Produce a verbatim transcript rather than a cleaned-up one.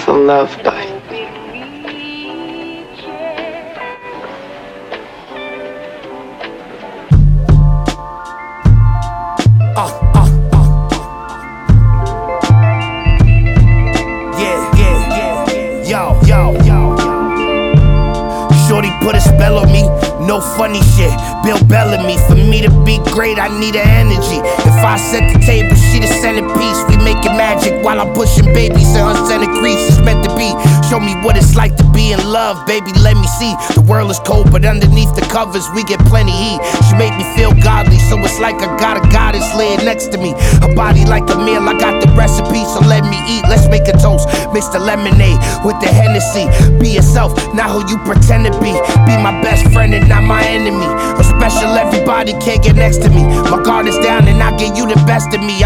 a love bite. Uh, uh, uh. Yeah, yeah, yeah, yo, yo, yo. Shorty put a spell on me, no funny shit. Bill Bellamy, for me to be great, I need her energy. If I set the table, she the centerpiece. We making magic while I'm pushing babies in her center crease. It's meant to be. Show me what it's like to be in love, baby, let me see. The world is cold, but underneath the covers, we get plenty heat. She make me feel godly, so it's like I got a goddess laying next to me. Her body like a meal, I got the recipe, so let me eat. Let's make a toast, mix the lemonade with the Hennessy. Be yourself, not who you pretend to be. Be my best friend and not my enemy. A special everybody can't get next to me. My guard is down and I give you the best of me.